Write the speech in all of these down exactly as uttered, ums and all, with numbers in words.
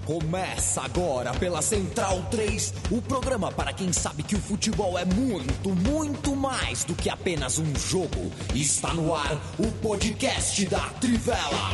Começa agora pela Central três, o programa para quem sabe que o futebol é muito, muito mais do que apenas um jogo. Está no ar o podcast da Trivela.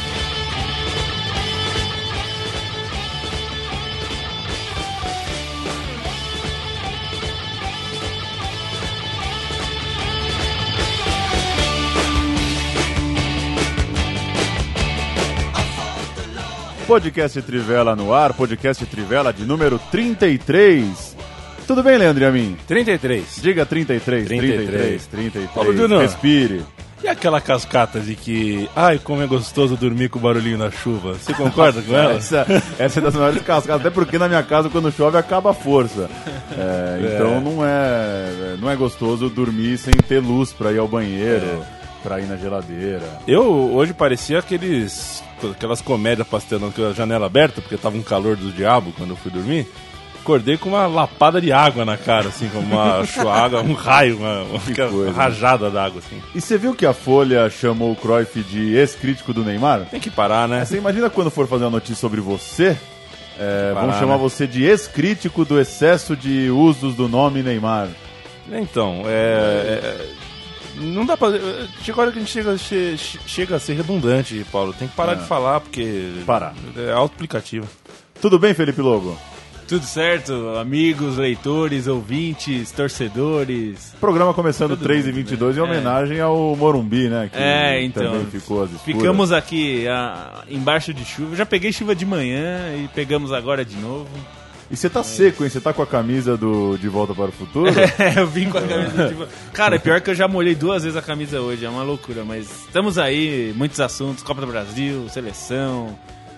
Podcast Trivela no ar, podcast Trivela de número trinta e três. Tudo bem, Leandro e a mim? trinta e três. Diga trinta e três, trinta e três, trinta e três, trinta e três. Paulo Duno. Respire. E aquela cascata de que, ai, como é gostoso dormir com o barulhinho na chuva. Você concorda com ela? Essa, essa é das maiores cascatas, até porque na minha casa quando chove acaba a força. É, é. Então não é, não é gostoso dormir sem ter luz pra ir ao banheiro, é. pra ir na geladeira. Eu hoje parecia aqueles... aquelas comédias pastelando com a janela aberta, porque tava um calor do diabo quando eu fui dormir. Acordei com uma lapada de água na cara, assim, como uma chuaga, um raio, uma, uma rajada d'água, assim. E você viu que a Folha chamou o Cruyff de ex-crítico do Neymar? Tem que parar, né? Você imagina quando for fazer uma notícia sobre você, é, parar, vão chamar né? você de ex-crítico do excesso de usos do nome Neymar. Então, é... é... Não dá pra... Chega a hora que a gente chega, che, chega a ser redundante, Paulo. Tem que parar é. de falar, porque... Parar. É auto-aplicativo. Tudo bem, Felipe Lobo? Tudo certo, amigos, leitores, ouvintes, torcedores. Programa começando três e vinte e dois em homenagem é. ao Morumbi, né? Que é, então. Também ficou às escuras. Ficamos aqui a, embaixo de chuva. Já peguei chuva de manhã e pegamos agora de novo. E você tá é. seco, hein? Você tá com a camisa do De Volta para o Futuro? É, eu vim com a camisa de volta. Cara, pior que eu já molhei duas vezes a camisa hoje, é uma loucura, mas estamos aí, muitos assuntos, Copa do Brasil, seleção,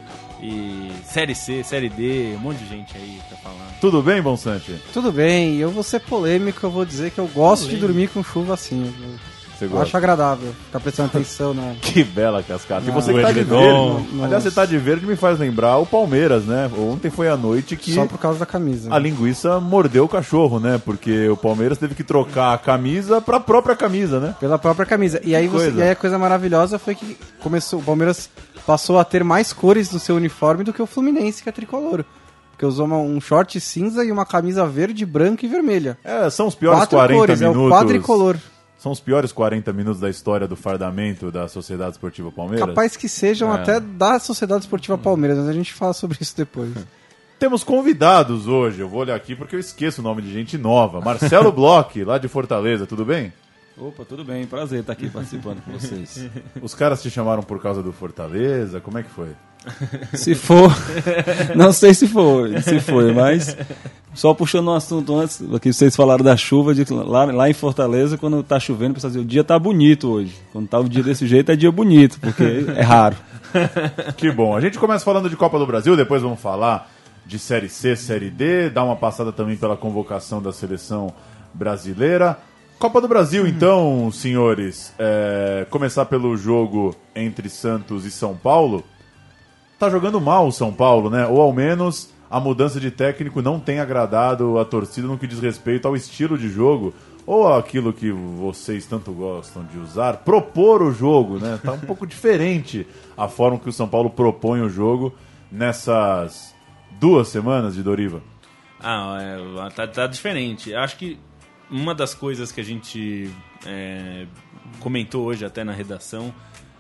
e Série C, Série D, um monte de gente aí pra falar. Tudo bem, Bonsante? Tudo bem, eu vou ser polêmico, eu vou dizer que eu gosto polêmico. de dormir com chuva assim. Você eu gosta? Acho agradável, ficar prestando atenção, né? Que bela cascata. E Não, você que tá de verde. Nossa. Aliás, você tá de verde me faz lembrar o Palmeiras, né? Ontem foi a noite que... Só por causa da camisa. A linguiça mordeu o cachorro, né? Porque o Palmeiras teve que trocar a camisa pra própria camisa, né? Pela própria camisa. E aí, você, e aí a coisa maravilhosa foi que começou, o Palmeiras passou a ter mais cores no seu uniforme do que o Fluminense, que é tricolor. Porque usou uma, um short cinza e uma camisa verde, branca e vermelha. É, são os piores Quatro quarenta cores, minutos. É o quadricolor. São os piores quarenta minutos da história do fardamento da Sociedade Esportiva Palmeiras? Capaz que sejam é. até da Sociedade Esportiva Palmeiras, mas a gente fala sobre isso depois. Temos convidados hoje, eu vou olhar aqui porque eu esqueço o nome de gente nova. Marcelo Bloch, lá de Fortaleza, tudo bem? Opa, tudo bem, prazer estar aqui participando com vocês. Os caras te chamaram por causa do Fortaleza, como é que foi? Se for, não sei se foi, se foi, mas só puxando um assunto antes, aqui vocês falaram da chuva, de, lá, lá em Fortaleza, quando tá chovendo, precisa dizer, o dia tá bonito hoje. Quando tá o dia desse jeito, é dia bonito, porque é raro. Que bom, a gente começa falando de Copa do Brasil, depois vamos falar de Série C, Série D, dar uma passada também pela convocação da seleção brasileira. Copa do Brasil, então, senhores, é, começar pelo jogo entre Santos e São Paulo. Tá jogando mal o São Paulo, né? Ou ao menos a mudança de técnico não tem agradado a torcida no que diz respeito ao estilo de jogo, ou aquilo que vocês tanto gostam de usar, propor o jogo, né? Tá um pouco diferente a forma que o São Paulo propõe o jogo nessas duas semanas de Doriva. Ah, é, tá, tá diferente. Acho que uma das coisas que a gente é, comentou hoje até na redação,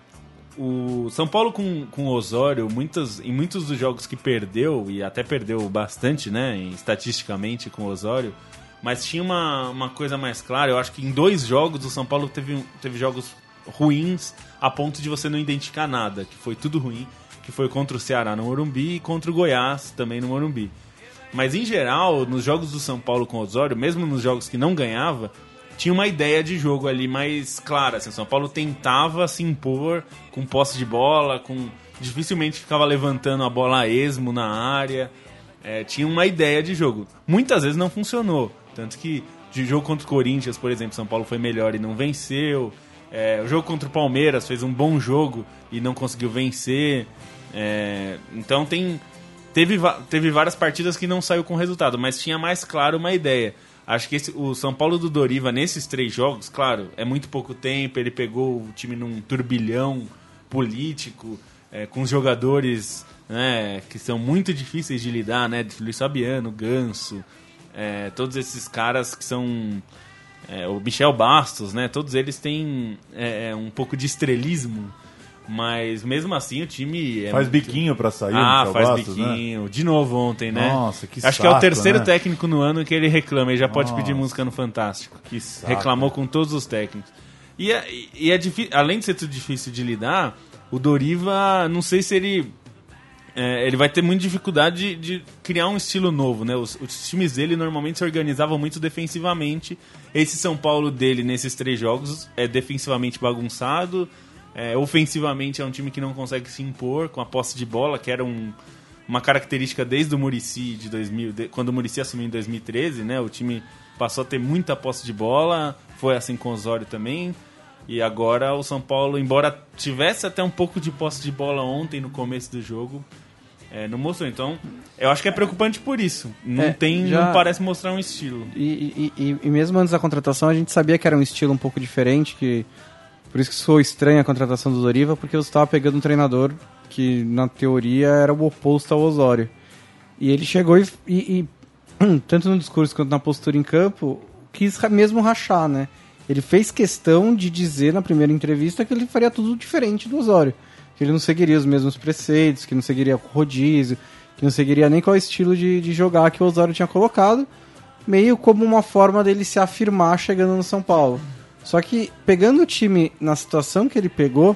o São Paulo com, com o Osório, muitas, em muitos dos jogos que perdeu, e até perdeu bastante, né, estatisticamente com o Osório, mas tinha uma, uma coisa mais clara. Eu acho que em dois jogos o São Paulo teve, teve jogos ruins a ponto de você não identificar nada, que foi tudo ruim, que foi contra o Ceará no Morumbi e contra o Goiás também no Morumbi. Mas em geral, nos jogos do São Paulo com o Osório, mesmo nos jogos que não ganhava, tinha uma ideia de jogo ali mais clara. Assim, o São Paulo tentava se impor com posse de bola, com dificilmente ficava levantando a bola a esmo na área. É, tinha uma ideia de jogo. Muitas vezes não funcionou. Tanto que de jogo contra o Corinthians, por exemplo, São Paulo foi melhor e não venceu. É, o jogo contra o Palmeiras fez um bom jogo e não conseguiu vencer. É, então tem, teve, teve várias partidas que não saiu com resultado, mas tinha mais claro uma ideia. Acho que esse, o São Paulo do Doriva, nesses três jogos, claro, é muito pouco tempo, ele pegou o time num turbilhão político, é, com os jogadores, né, que são muito difíceis de lidar, né? Luiz Fabiano, Ganso, é, todos esses caras que são... É, o Michel Bastos, né? Todos eles têm é, um pouco de estrelismo, mas mesmo assim o time... É faz muito... biquinho pra sair, Ah, Michel faz Bastos, biquinho. Né? De novo ontem, né? Nossa, que Acho saco, que é o terceiro né? técnico no ano que ele reclama. Ele já pode Nossa. pedir música no Fantástico. Que saco. Reclamou com todos os técnicos. E é, e é difícil, além de ser tudo difícil de lidar, o Doriva, não sei se ele... É, ele vai ter muita dificuldade de, de criar um estilo novo, né? Os, os times dele normalmente se organizavam muito defensivamente. Esse São Paulo dele, nesses três jogos, é defensivamente bagunçado. É, ofensivamente é um time que não consegue se impor com a posse de bola, que era um, uma característica desde o Muricy, de dois mil, de, quando o Muricy assumiu em dois mil e treze, né? O time passou a ter muita posse de bola, foi assim com o Osório também. E agora o São Paulo, embora tivesse até um pouco de posse de bola ontem no começo do jogo, é, não mostrou. Então, eu acho que é preocupante por isso. Não, É, tem, já- não parece mostrar um estilo. E, e- e- e mesmo antes da contratação, a gente sabia que era um estilo um pouco diferente, que por isso que soou estranha a contratação do Doriva, porque você estava pegando um treinador que, na teoria, era o oposto ao Osório. E ele chegou e, e- e, tanto no discurso quanto na postura em campo, quis ra- mesmo rachar, né? Ele fez questão de dizer na primeira entrevista que ele faria tudo diferente do Osório. Que ele não seguiria os mesmos preceitos, que não seguiria o rodízio, que não seguiria nem qual estilo de, de jogar que o Osório tinha colocado, meio como uma forma dele se afirmar chegando no São Paulo. Só que, pegando o time na situação que ele pegou,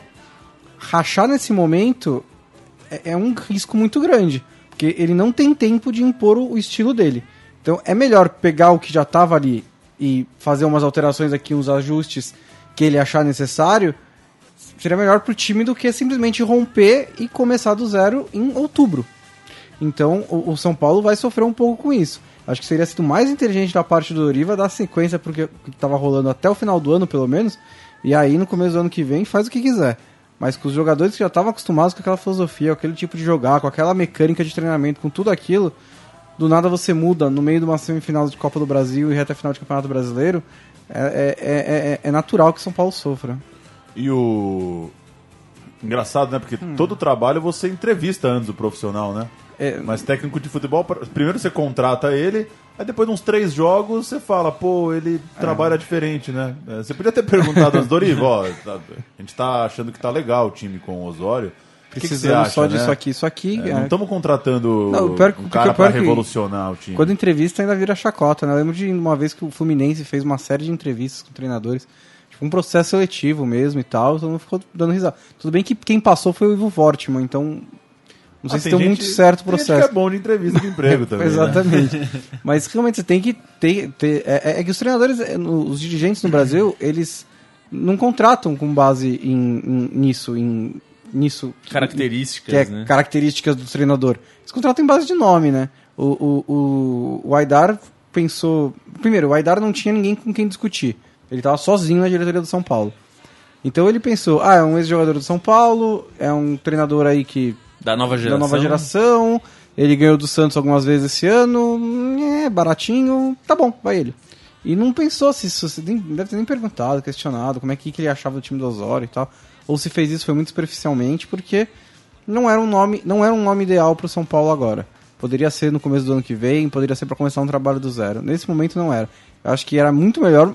rachar nesse momento é, é um risco muito grande, porque ele não tem tempo de impor o, o estilo dele. Então é melhor pegar o que já estava ali e fazer umas alterações aqui, uns ajustes que ele achar necessário. Seria melhor pro time do que simplesmente romper e começar do zero em outubro. Então o, o São Paulo vai sofrer um pouco com isso. Acho que seria sido mais inteligente da parte do Doriva dar sequência porque que estava rolando até o final do ano, pelo menos, e aí no começo do ano que vem faz o que quiser. Mas com os jogadores que já estavam acostumados com aquela filosofia, com aquele tipo de jogar, com aquela mecânica de treinamento, com tudo aquilo, do nada você muda no meio de uma semifinal de Copa do Brasil e reta final de Campeonato Brasileiro, é, é, é, é, é natural que o São Paulo sofra. E o... Engraçado, né? Porque todo trabalho você entrevista antes do profissional, né? É, Mas técnico de futebol, primeiro você contrata ele, aí depois de uns três jogos você fala, pô, ele trabalha diferente, né? É, Você podia ter perguntado antes, Doriva, ó, tá- a gente tá achando que tá legal o time com o Osório. O que que você precisamos acha, só né? disso aqui, isso aqui. É, é, não estamos contratando Não, o pior que- um porque cara o pior pra que- revolucionar o time. Quando entrevista ainda vira chacota, né? Eu lembro de uma vez que o Fluminense fez uma série de entrevistas com treinadores, tipo um processo seletivo mesmo e tal, todo mundo ficou dando risada. Tudo bem que quem passou foi o Ivo Vortman, então não sei Ah, se deu gente- muito certo o tem gente processo. que é bom de entrevista de emprego também. né? Exatamente. Mas realmente você tem que ter. ter- é, é que os treinadores, é, no- os dirigentes no Brasil, eles não contratam com base em, em- nisso, em, nisso. Características, que é né? características do treinador. Eles contratam em base de nome, né? O, o, o, o Aidar pensou. Primeiro, o Aidar não tinha ninguém com quem discutir. Ele estava sozinho na diretoria do São Paulo. Então ele pensou, ah, é um ex-jogador do São Paulo, é um treinador aí que Da nova geração. da nova geração, ele ganhou do Santos algumas vezes esse ano, é baratinho, tá bom, vai ele. E não pensou se isso, se nem- deve ter nem perguntado, questionado, como é que, que ele achava do time do Osório e tal. Ou se fez isso foi muito superficialmente, porque não era um nome, não era um nome ideal pro São Paulo agora. Poderia ser no começo do ano que vem, poderia ser para começar um trabalho do zero. Nesse momento não era. Eu acho que era muito melhor,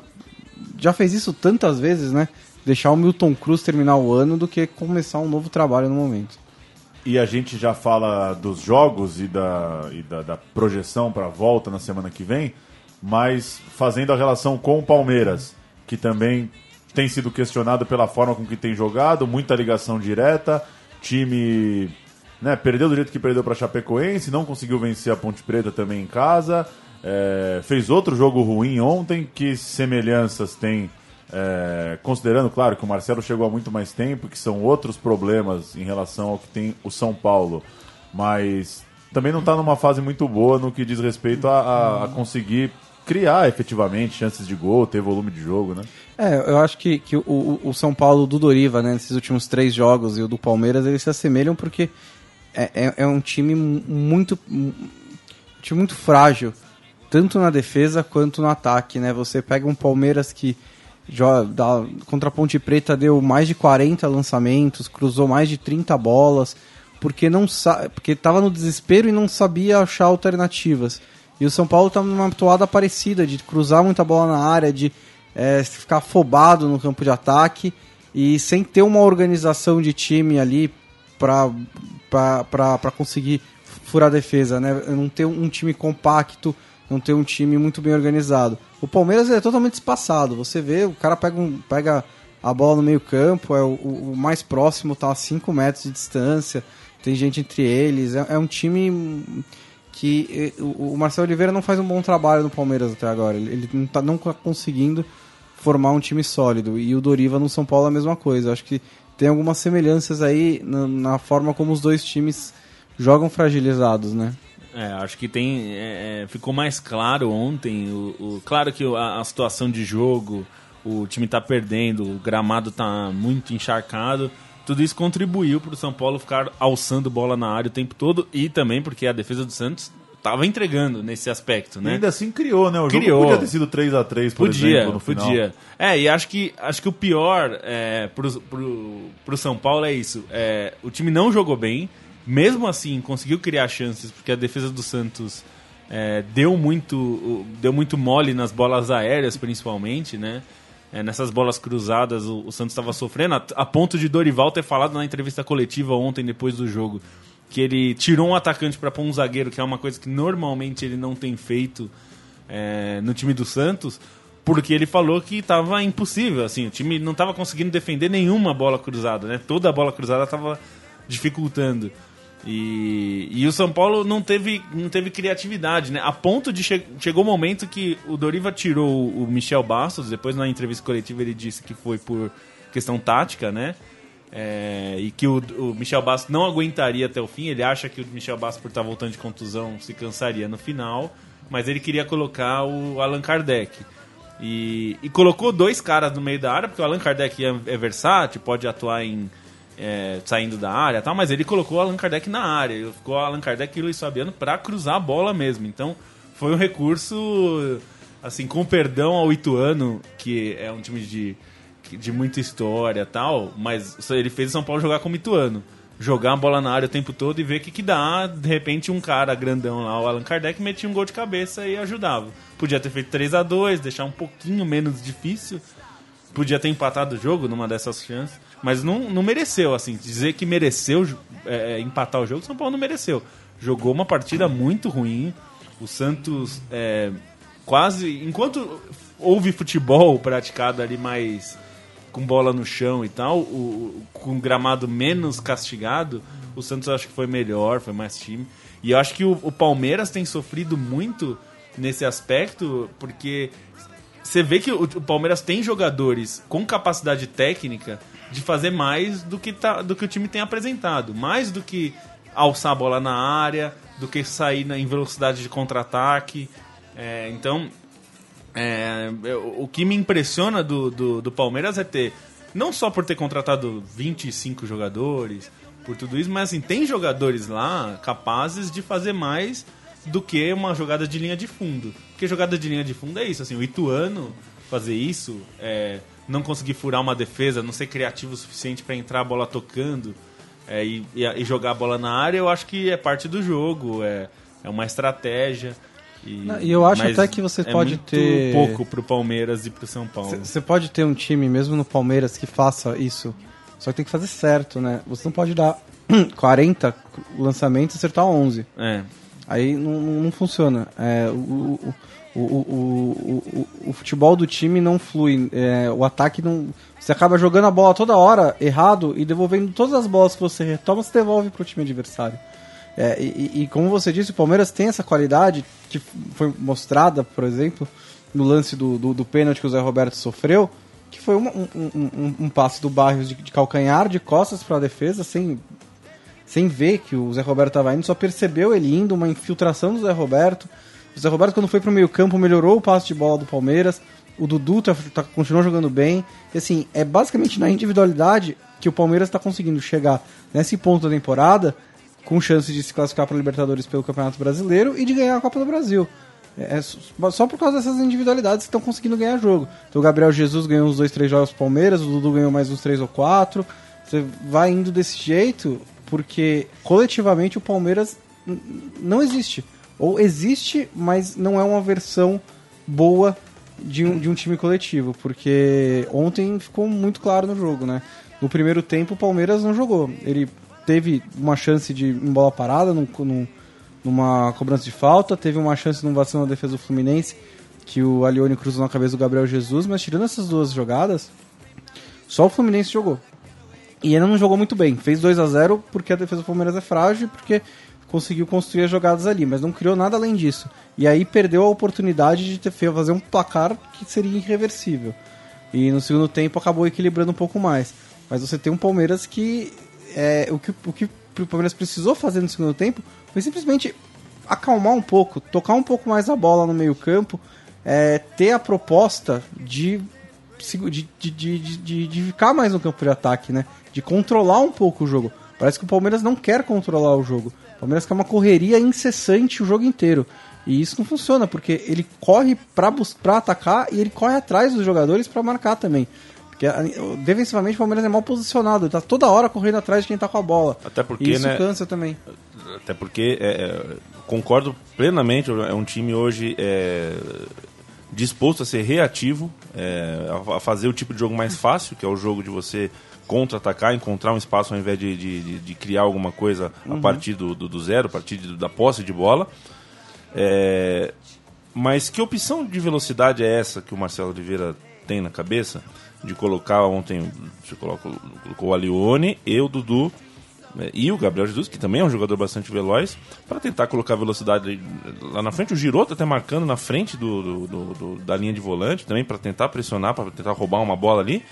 já fez isso tantas vezes, né? Deixar o Milton Cruz terminar o ano do que começar um novo trabalho no momento. E a gente já fala dos jogos e da, e da, da projeção para a volta na semana que vem, mas fazendo a relação com o Palmeiras, que também tem sido questionado pela forma com que tem jogado, muita ligação direta, time, né, perdeu do jeito que perdeu para a Chapecoense, não conseguiu vencer a Ponte Preta também em casa, é, fez outro jogo ruim ontem, que semelhanças tem, é, considerando, claro, que o Marcelo chegou há muito mais tempo, que são outros problemas em relação ao que tem o São Paulo, mas também não está numa fase muito boa no que diz respeito a, a, a conseguir criar efetivamente chances de gol, ter volume de jogo, né? É, eu acho que, que o, o- o São Paulo do Doriva, né, nesses últimos três jogos, e o do Palmeiras, eles se assemelham porque é, é, é um time muito, um time muito frágil, tanto na defesa quanto no ataque, né? Você pega um Palmeiras que já, da, contra a Ponte Preta deu mais de quarenta lançamentos, cruzou mais de trinta bolas, porque não sa- porque estava no desespero e não sabia achar alternativas. E o São Paulo está numa toada parecida, de cruzar muita bola na área, de é, ficar afobado no campo de ataque, e sem ter uma organização de time ali para conseguir furar a defesa, né? Não ter um time compacto, não ter um time muito bem organizado. O Palmeiras é totalmente espaçado. Você vê, o cara pega, um, pega a bola no meio campo, é o, o mais próximo está a cinco metros de distância, tem gente entre eles. É, é um time que o, o Marcelo Oliveira não faz um bom trabalho no Palmeiras até agora. Ele, ele não está nunca conseguindo formar um time sólido. E o Doriva no São Paulo é a mesma coisa. Acho que tem algumas semelhanças aí na, na forma como os dois times jogam fragilizados, né? É, acho que tem é, ficou mais claro ontem. O, o, claro que a, a situação de jogo, o time tá perdendo, o gramado tá muito encharcado. Tudo isso contribuiu para o São Paulo ficar alçando bola na área o tempo todo, e também porque a defesa do Santos tava entregando nesse aspecto, né? E ainda assim criou, né? O criou. jogo podia ter sido três a três, por podia, exemplo, no final. Podia. É, e acho que, acho que o pior é, pro, pro, pro São Paulo é isso. É, o time não jogou bem, mesmo assim conseguiu criar chances, porque a defesa do Santos é, deu, muito, deu muito mole nas bolas aéreas, principalmente, né? É, nessas bolas cruzadas o, o Santos estava sofrendo, a, a ponto de Dorival ter falado na entrevista coletiva ontem, depois do jogo, que ele tirou um atacante para pôr um zagueiro, que é uma coisa que normalmente ele não tem feito é, no time do Santos, porque ele falou que estava impossível, assim, o time não estava conseguindo defender nenhuma bola cruzada, né? Toda a bola cruzada estava dificultando. E, e o São Paulo não teve, não teve criatividade, né? A ponto de che- chegou o um momento que o Doriva tirou o Michel Bastos, depois na entrevista coletiva ele disse que foi por questão tática, né? É, e que o, o Michel Bastos não aguentaria até o fim. Ele acha que o Michel Bastos, por estar voltando de contusão, se cansaria no final, mas ele queria colocar o Allan Kardec. E, e colocou dois caras no meio da área, porque o Allan Kardec é, é versátil, pode atuar em É, saindo da área e tal, mas ele colocou o Allan Kardec na área, ele ficou Allan Kardec e o Luiz Fabiano para cruzar a bola mesmo. Então foi um recurso, assim, com perdão ao Ituano, que é um time de, de muita história e tal, mas ele fez o São Paulo jogar como Ituano, jogar a bola na área o tempo todo e ver o que, que dá. De repente um cara grandão lá, o Allan Kardec, metia um gol de cabeça e ajudava. Podia ter feito três a dois, deixar um pouquinho menos difícil, podia ter empatado o jogo numa dessas chances, mas não, não mereceu, assim, dizer que mereceu é, empatar o jogo, o São Paulo não mereceu. Jogou uma partida muito ruim, o Santos é, quase, enquanto houve futebol praticado ali mais com bola no chão e tal, o, com gramado menos castigado, o Santos acho que foi melhor, foi mais time. E eu acho que o, o Palmeiras tem sofrido muito nesse aspecto, porque você vê que o, o Palmeiras tem jogadores com capacidade técnica de fazer mais do que, tá, do que o time tem apresentado. Mais do que alçar a bola na área, do que sair na, em velocidade de contra-ataque. É, então, é, o que me impressiona do, do, do Palmeiras é ter, não só por ter contratado vinte e cinco jogadores, por tudo isso, mas assim, tem jogadores lá capazes de fazer mais do que uma jogada de linha de fundo. Porque jogada de linha de fundo é isso, assim, o Ituano fazer isso, é, não conseguir furar uma defesa, não ser criativo o suficiente para entrar a bola tocando é, e, e jogar a bola na área, eu acho que é parte do jogo, é, é uma estratégia. E, não, e eu acho até que você é pode muito ter pouco pro Palmeiras e pro São Paulo. Você pode ter um time, mesmo no Palmeiras, que faça isso, só que tem que fazer certo, né? Você não pode dar quarenta lançamentos e acertar onze. É. Aí não, não funciona. É, o, o, o, o, o, o futebol do time não flui. É, o ataque não. Você acaba jogando a bola toda hora errado e devolvendo todas as bolas que você retoma, você devolve pro time adversário. É, e, e como você disse, o Palmeiras tem essa qualidade que foi mostrada, por exemplo, no lance do, do, do pênalti que o Zé Roberto sofreu, que foi uma, um, um, um passe do Barrios de, de calcanhar, de costas para a defesa, sem. sem ver que o Zé Roberto estava indo, só percebeu ele indo, uma infiltração do Zé Roberto. O Zé Roberto, quando foi para o meio campo, melhorou o passe de bola do Palmeiras. O Dudu tá, tá, continuou jogando bem. E, assim, é basicamente na individualidade que o Palmeiras está conseguindo chegar nesse ponto da temporada com chance de se classificar para a Libertadores pelo Campeonato Brasileiro e de ganhar a Copa do Brasil. É só por causa dessas individualidades que estão conseguindo ganhar jogo. Então o Gabriel Jesus ganhou uns dois, três jogos pro Palmeiras, o Dudu ganhou mais uns três ou quatro. Você vai indo desse jeito porque coletivamente o Palmeiras n- não existe. Ou existe, mas não é uma versão boa de um, de um time coletivo. Porque ontem ficou muito claro no jogo, né? No primeiro tempo o Palmeiras não jogou. Ele teve uma chance de em bola parada, num, num, numa cobrança de falta, teve uma chance num vacilo na defesa do Fluminense, que o Alione cruzou na cabeça do Gabriel Jesus, mas tirando essas duas jogadas, só o Fluminense jogou. E ainda não jogou muito bem. Fez dois a zero porque a defesa do Palmeiras é frágil e porque conseguiu construir as jogadas ali, mas não criou nada além disso. E aí perdeu a oportunidade de ter, fazer um placar que seria irreversível. E no segundo tempo acabou equilibrando um pouco mais. Mas você tem um Palmeiras que... É, o, que o que o Palmeiras precisou fazer no segundo tempo foi simplesmente acalmar um pouco, tocar um pouco mais a bola no meio campo, é, ter a proposta de, de, de, de, de, de ficar mais no campo de ataque, né? De controlar um pouco o jogo. Parece que o Palmeiras não quer controlar o jogo. O Palmeiras quer uma correria incessante o jogo inteiro. E isso não funciona, porque ele corre pra, pra atacar e ele corre atrás dos jogadores pra marcar também. Porque defensivamente o Palmeiras é mal posicionado, ele tá toda hora correndo atrás de quem tá com a bola. Até porque, e isso né, cansa também. Até porque, é, concordo plenamente, é um time hoje é, disposto a ser reativo, é, a fazer o tipo de jogo mais fácil, que é o jogo de você contra-atacar, encontrar um espaço ao invés de, de, de criar alguma coisa a uhum. partir do, do, do zero, a partir de, da posse de bola. É, mas que opção de velocidade é essa que o Marcelo Oliveira tem na cabeça? De colocar ontem, você colocou, colocou o Alione e o Dudu né, e o Gabriel Jesus, que também é um jogador bastante veloz, para tentar colocar velocidade lá na frente. O Giroto até marcando na frente do, do, do, do, da linha de volante também, para tentar pressionar, para tentar roubar uma bola ali.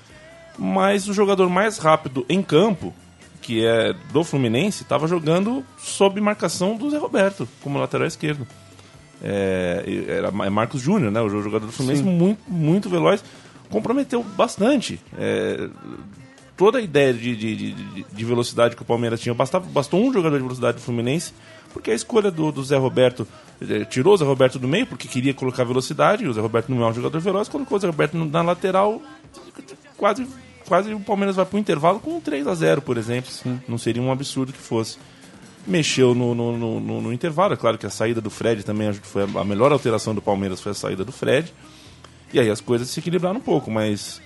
Mas o jogador mais rápido em campo, que é do Fluminense, estava jogando sob marcação do Zé Roberto, como lateral esquerdo. É, era Marcos Júnior, né, o jogador do Fluminense, muito, muito veloz. Comprometeu bastante. É, toda a ideia de, de, de, de velocidade que o Palmeiras tinha, bastava, bastou um jogador de velocidade do Fluminense, porque a escolha do, do Zé Roberto, é, tirou o Zé Roberto do meio, porque queria colocar velocidade, e o Zé Roberto não é um jogador veloz, colocou o Zé Roberto na lateral, quase, quase o Palmeiras vai para o intervalo com um três a zero, por exemplo. Sim. Não seria um absurdo que fosse. Mexeu no, no, no, no, no intervalo, é claro que a saída do Fred também foi a melhor alteração do Palmeiras, foi a saída do Fred. E aí as coisas se equilibraram um pouco, mas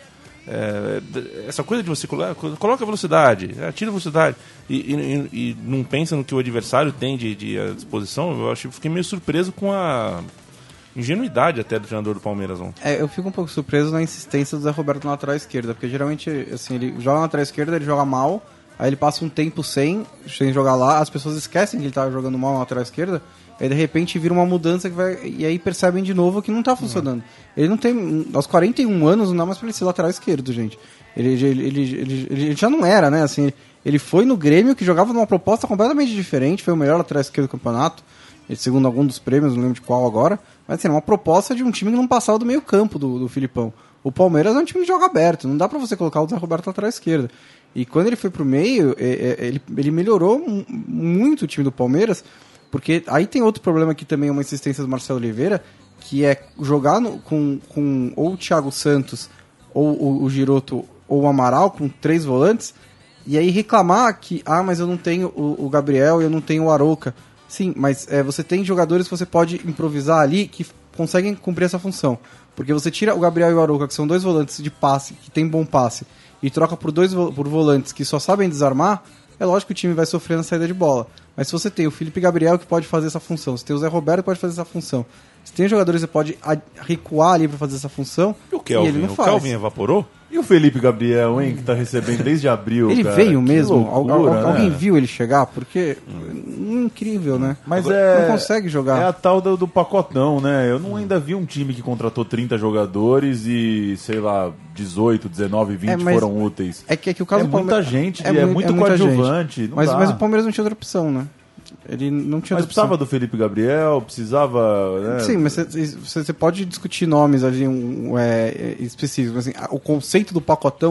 é, essa coisa de você coloca, coloca velocidade, tira a velocidade e, e, e não pensa no que o adversário tem de, de à disposição, eu acho, fiquei meio surpreso com a ingenuidade até do treinador do Palmeiras ontem. É, eu fico um pouco surpreso na insistência do Zé Roberto na lateral esquerda, porque geralmente assim, ele joga na lateral esquerda, ele joga mal, aí ele passa um tempo sem, sem jogar lá, as pessoas esquecem que ele tá jogando mal na lateral esquerda. Aí de repente vira uma mudança que vai. E aí percebem de novo que não tá funcionando. Ele não tem. Aos quarenta e um anos não dá mais pra ele ser lateral esquerdo, gente. Ele, ele, ele, ele, ele já não era, né? Assim, ele foi no Grêmio que jogava numa proposta completamente diferente. Foi o melhor lateral esquerdo do campeonato. Segundo algum dos prêmios, não lembro de qual agora. Mas assim, uma proposta de um time que não passava do meio campo do, do Filipão. O Palmeiras é um time de jogo aberto. Não dá pra você colocar o Zé Roberto lateral esquerda. E quando ele foi pro meio, ele, ele melhorou muito o time do Palmeiras. Porque aí tem outro problema que também é uma insistência do Marcelo Oliveira, que é jogar no, com, com ou o Thiago Santos, ou o, o Giroto, ou o Amaral, com três volantes, e aí reclamar que, ah, mas eu não tenho o, o Gabriel e eu não tenho o Arouca. Sim, mas é, você tem jogadores que você pode improvisar ali que conseguem cumprir essa função. Porque você tira o Gabriel e o Arouca, que são dois volantes de passe, que tem bom passe, e troca por dois por volantes que só sabem desarmar, é lógico que o time vai sofrer na saída de bola. Mas se você tem o Felipe Gabriel que pode fazer essa função, se tem o Zé Roberto que pode fazer essa função, se tem jogadores que pode recuar ali para fazer essa função, e o Kelvin, e ele não o faz. Kelvin evaporou? E o Felipe Gabriel, hein, que tá recebendo desde abril, ele cara. veio Que mesmo? loucura, Al- al- né? Alguém viu ele chegar? Porque hum. incrível, né? Mas Agora, é, não consegue jogar. É a tal do, do pacotão, né? Eu não ainda vi um time que contratou trinta jogadores e, sei lá, dezoito, dezenove, vinte É, mas foram úteis. É que, é que o caso É do Palme- muita gente, é, mui- muito muita coadjuvante. gente. não Mas, dá. mas o Palmeiras não tinha outra opção, né? Ele não tinha Mas outra precisava opção. do Felipe Gabriel, precisava... Né? Sim, mas você pode discutir nomes ali um, é, específicos. Assim, o conceito do pacotão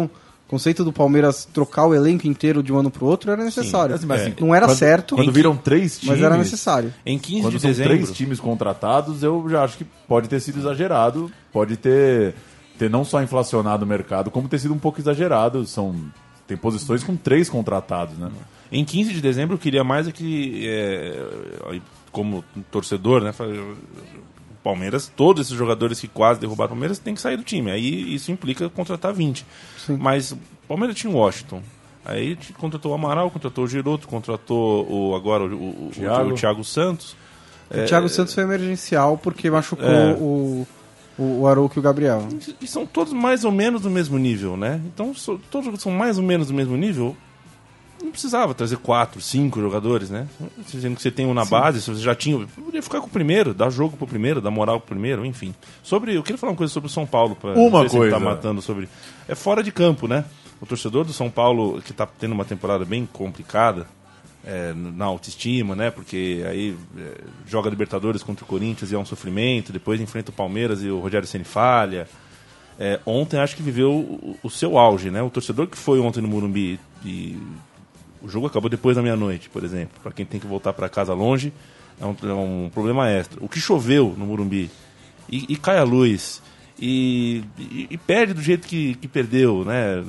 O conceito do Palmeiras trocar o elenco inteiro de um ano pro outro era necessário. Sim, mas, assim, não era quando, certo, quando viram três times, mas era necessário. Em quinze quando de são dezembro... três times contratados, eu já acho que pode ter sido exagerado, pode ter, ter não só inflacionado o mercado, como ter sido um pouco exagerado. São, tem posições com três contratados, né? Em quinze de dezembro eu queria mais é que, é, como torcedor, né, o Palmeiras, todos esses jogadores que quase derrubaram o Palmeiras têm que sair do time. Aí isso implica contratar vinte. Sim. Mas o Palmeiras tinha o Washington. Aí contratou o Amaral, contratou o Giroto, contratou o, agora o, o, Thiago. o, o Thiago Santos. O é, Thiago Santos foi emergencial porque machucou é, o, o, o Arouca e o Gabriel. E, e são todos mais ou menos do mesmo nível, né? Então, so, todos são mais ou menos do mesmo nível. Não precisava trazer quatro, cinco jogadores, né? Dizendo que você tem um na Sim. base, se você já tinha, podia ficar com o primeiro, dar jogo pro primeiro, dar moral pro primeiro, enfim. Sobre, eu queria falar uma coisa sobre o São Paulo, pra uma ver se coisa. ele tá matando sobre. É fora de campo, né? O torcedor do São Paulo, que tá tendo uma temporada bem complicada, é, na autoestima, né? Porque aí é, joga Libertadores contra o Corinthians e é um sofrimento, depois enfrenta o Palmeiras e o Rogério Ceni falha. É, ontem acho que viveu o, o seu auge, né? O torcedor que foi ontem no Morumbi e o jogo acabou depois da meia-noite, por exemplo. Para quem tem que voltar para casa longe, é um, é um problema extra. O que choveu no Morumbi e, e cai a luz e, e, e perde do jeito que, que perdeu, né?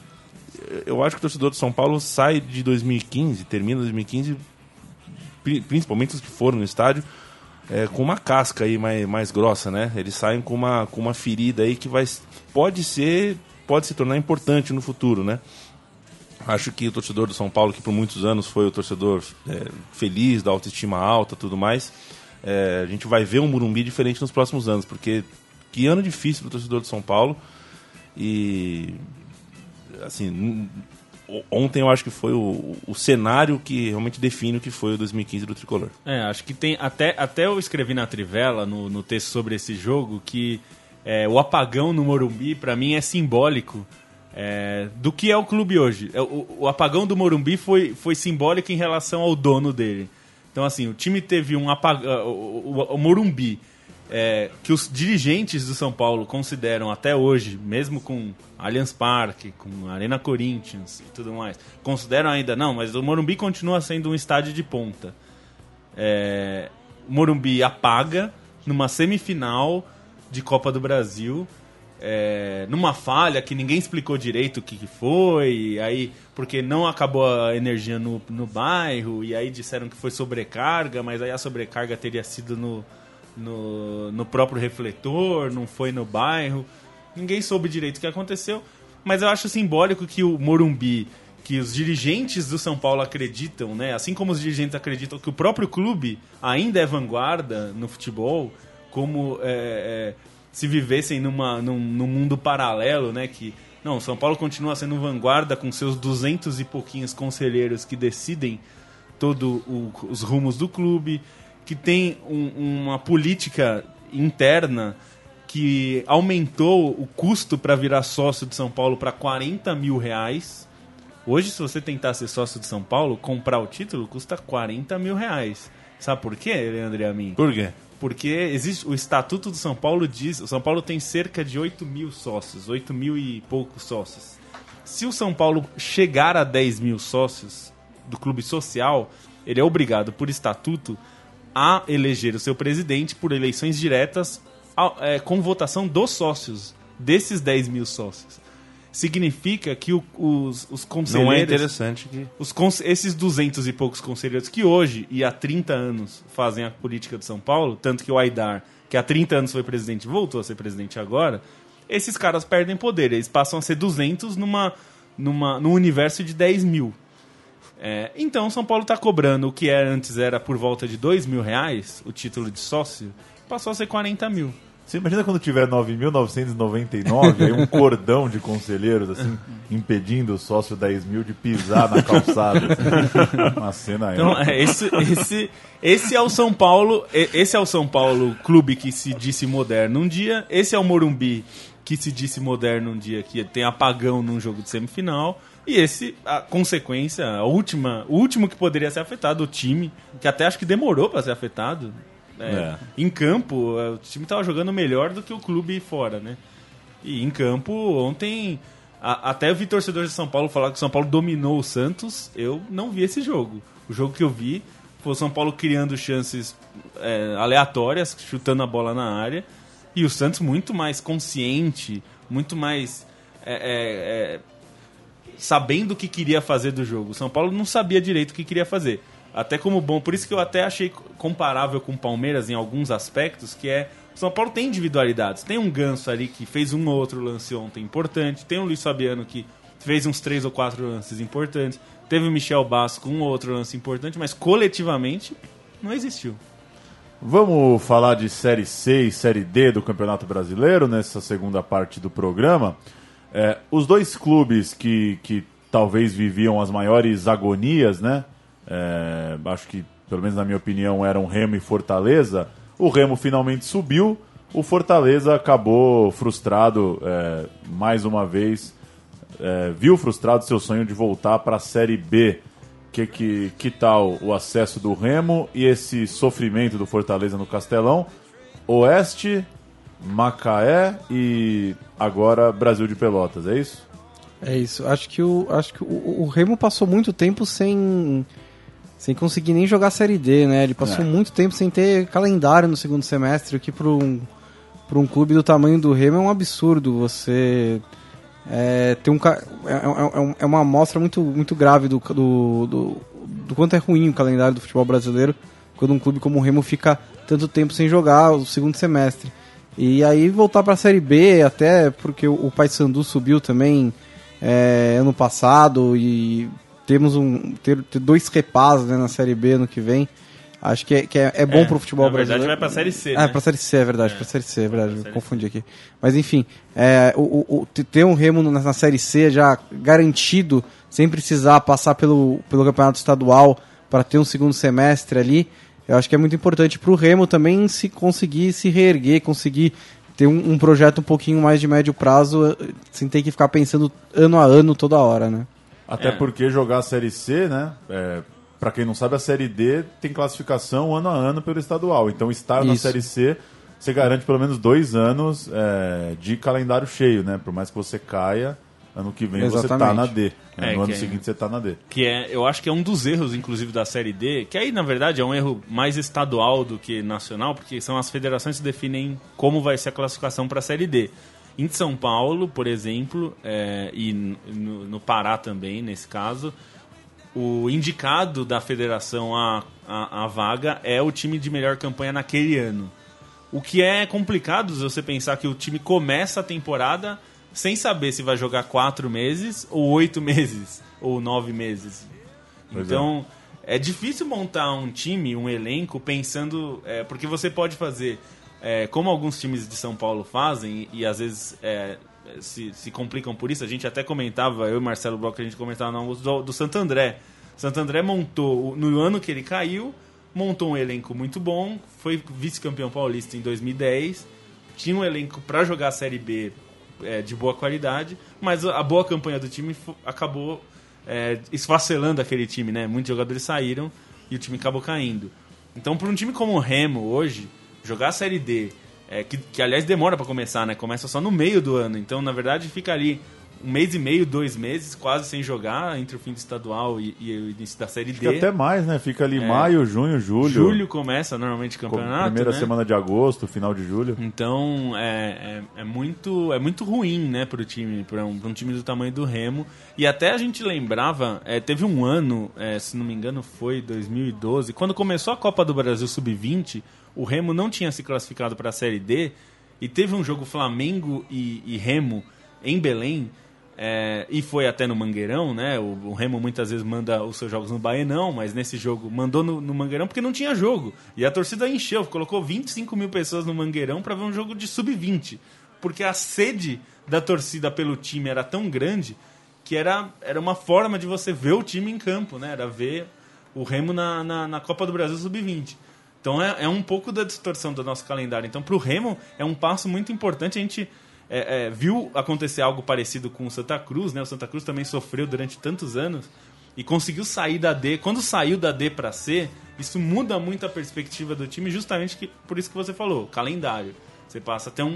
Eu acho que o torcedor do São Paulo sai de dois mil e quinze, termina dois mil e quinze, principalmente os que foram no estádio, é, com uma casca aí mais, mais grossa, né? Eles saem com uma, com uma ferida aí que vai, pode ser, pode se tornar importante no futuro, né? Acho que o torcedor do São Paulo, que por muitos anos foi o torcedor é, feliz, da autoestima alta, tudo mais, é, a gente vai ver um Morumbi diferente nos próximos anos, porque que ano difícil para o torcedor do São Paulo. E assim, ontem eu acho que foi o, o cenário que realmente define o que foi o dois mil e quinze do Tricolor. É, acho que tem, até, até eu escrevi na Trivela, no, no texto sobre esse jogo, que é, o apagão no Morumbi, para mim, é simbólico É, do que é o clube hoje. O, o apagão do Morumbi foi, foi simbólico em relação ao dono dele. Então, assim, o time teve um apagão. O, o, o Morumbi, é, que os dirigentes do São Paulo consideram até hoje, mesmo com Allianz Parque, com Arena Corinthians e tudo mais, consideram ainda, não, mas o Morumbi continua sendo um estádio de ponta. É, o Morumbi apaga numa semifinal de Copa do Brasil. É, numa falha que ninguém explicou direito o que, que foi, aí, porque não acabou a energia no, no bairro, e aí disseram que foi sobrecarga, mas aí a sobrecarga teria sido no, no, no próprio refletor, não foi no bairro. Ninguém soube direito o que aconteceu, mas eu acho simbólico que o Morumbi, que os dirigentes do São Paulo acreditam, né, assim como os dirigentes acreditam que o próprio clube ainda é vanguarda no futebol, como é, é, se vivessem numa, num, num mundo paralelo, né? Que, não, São Paulo continua sendo vanguarda com seus duzentos e pouquinhos conselheiros que decidem todos os rumos do clube, que tem um, uma política interna que aumentou o custo para virar sócio de São Paulo para quarenta mil reais. Hoje, se você tentar ser sócio de São Paulo, comprar o título custa quarenta mil reais. Sabe por quê, Leandro e a mim? Por quê? Porque existe o Estatuto do São Paulo diz, o São Paulo tem cerca de oito mil sócios, oito mil e poucos sócios. Se o São Paulo chegar a dez mil sócios do clube social, ele é obrigado por estatuto a eleger o seu presidente por eleições diretas é, com votação dos sócios, desses dez mil sócios. Significa que o, os, os conselheiros... Não é interessante que... Os, esses duzentos e poucos conselheiros que hoje e há trinta anos fazem a política de São Paulo, tanto que o Aidar, que há trinta anos foi presidente, voltou a ser presidente agora, esses caras perdem poder, eles passam a ser duzentos numa, numa, num universo de dez mil. É, então o São Paulo está cobrando o que era, antes era por volta de dois mil reais, o título de sócio, passou a ser quarenta mil. Você imagina quando tiver nove mil novecentos e noventa e nove, aí um cordão de conselheiros, assim, impedindo o sócio dez mil de pisar na calçada. Assim. Uma cena aí. Então, é, esse, esse, esse é o São Paulo, esse é o São Paulo clube que se disse moderno um dia, esse é o Morumbi que se disse moderno um dia, que tem apagão num jogo de semifinal, e esse, a consequência, a última, o último que poderia ser afetado, o time, que até acho que demorou para ser afetado. É, é. Em campo, o time estava jogando melhor do que o clube fora, né? E em campo, ontem, A, até eu vi torcedores de São Paulo falar que o São Paulo dominou o Santos. Eu não vi esse jogo. O jogo que eu vi foi o São Paulo criando chances é, aleatórias, chutando a bola na área. E o Santos muito mais consciente, muito mais é, é, é, sabendo o que queria fazer do jogo. O São Paulo não sabia direito o que queria fazer. Até como bom, por isso que eu até achei comparável com o Palmeiras em alguns aspectos, que é, o São Paulo tem individualidades. Tem um Ganso ali que fez um ou outro lance ontem importante, tem o Luiz Fabiano que fez uns três ou quatro lances importantes, teve o Michel Basco com um ou outro lance importante, mas coletivamente não existiu. Vamos falar de Série C e Série D do Campeonato Brasileiro nessa segunda parte do programa. É, os dois clubes que, que talvez viviam as maiores agonias, né? É, acho que, pelo menos na minha opinião, eram Remo e Fortaleza. O Remo finalmente subiu, o Fortaleza acabou frustrado é, mais uma vez, é, viu frustrado seu sonho de voltar para a Série B. Que, que, que tal o acesso do Remo e esse sofrimento do Fortaleza no Castelão? Oeste, Macaé e agora Brasil de Pelotas, é isso? É isso. Acho que o, acho que o, o Remo passou muito tempo sem, sem conseguir nem jogar a Série D, né? Ele passou é. muito tempo sem ter calendário no segundo semestre, o que para um, para um clube do tamanho do Remo é um absurdo. Você é, tem um, é, é, é uma amostra muito, muito grave do, do, do, do quanto é ruim o calendário do futebol brasileiro quando um clube como o Remo fica tanto tempo sem jogar o segundo semestre. E aí voltar para a Série B, até porque o, o Paysandu subiu também é, ano passado e temos um, ter, ter dois repás, né, na Série B ano que vem. Acho que é, que é, é bom é, pro futebol brasileiro. Na verdade vai pra Série C, Ah, né? pra Série C, é verdade, é. pra Série C, é verdade, eu confundi aqui. Mas enfim, é, o, o, o, ter um Remo na, na Série C já garantido, sem precisar passar pelo, pelo campeonato estadual para ter um segundo semestre ali, eu acho que é muito importante pro Remo também se conseguir se reerguer, conseguir ter um, um projeto um pouquinho mais de médio prazo, sem ter que ficar pensando ano a ano toda hora, né? Até é. porque jogar a Série C, né, é... Para quem não sabe, a Série D tem classificação ano a ano pelo estadual. Então, estar na Série C, você garante pelo menos dois anos é, de calendário cheio, né? Por mais que você caia, ano que vem Exatamente. você tá na D. Né? É, no ano é, seguinte você tá na D. Que é, eu acho que é um dos erros, inclusive, da Série D, que aí, na verdade, é um erro mais estadual do que nacional, porque são as federações que definem como vai ser a classificação para a Série D. Em São Paulo, por exemplo, é, e no, no Pará também, nesse caso, o indicado da federação à, à, à vaga é o time de melhor campanha naquele ano. O que é complicado se você pensar que o time começa a temporada sem saber se vai jogar quatro meses ou oito meses ou nove meses. Pois então é. é difícil montar um time, um elenco pensando... É, porque você pode fazer, é, como alguns times de São Paulo fazem, e, e às vezes... É, Se, se complicam por isso. A gente até comentava, eu e Marcelo Bloch, a gente comentava no do, do Santo André. Santo André montou, no ano que ele caiu, montou um elenco muito bom, foi vice-campeão paulista em dois mil e dez, tinha um elenco para jogar a Série B é, de boa qualidade, mas a boa campanha do time acabou é, esfacelando aquele time, né? Muitos jogadores saíram e o time acabou caindo. Então, para um time como o Remo hoje, jogar a Série D, É, que, que, aliás, demora para começar, né? Começa só no meio do ano. Então, na verdade, fica ali um mês e meio, dois meses, quase sem jogar, entre o fim do estadual e, e o início da Série D. Fica até mais, né? Fica ali é, maio, junho, julho. Julho começa normalmente o campeonato, Primeira né? semana de agosto, final de julho. Então, é, é, é, muito, é muito ruim, né, pro time, para um, um time do tamanho do Remo. E até a gente lembrava, é, teve um ano, é, se não me engano foi dois mil e doze, quando começou a Copa do Brasil sub vinte, o Remo não tinha se classificado para a Série D e teve um jogo Flamengo e, e Remo em Belém, é, e foi até no Mangueirão, né? O, o Remo muitas vezes manda os seus jogos no Baenão, mas nesse jogo mandou no, no Mangueirão porque não tinha jogo. E a torcida encheu, colocou vinte e cinco mil pessoas no Mangueirão para ver um jogo de sub vinte, porque a sede da torcida pelo time era tão grande que era, era uma forma de você ver o time em campo, né? Era ver o Remo na, na, na Copa do Brasil sub vinte. Então é, é um pouco da distorção do nosso calendário. Então, para o Remo, é um passo muito importante. A gente é, é, viu acontecer algo parecido com o Santa Cruz, né? O Santa Cruz também sofreu durante tantos anos e conseguiu sair da D. Quando saiu da D para C, isso muda muito a perspectiva do time, justamente que, por isso que você falou, calendário. Você passa a ter um,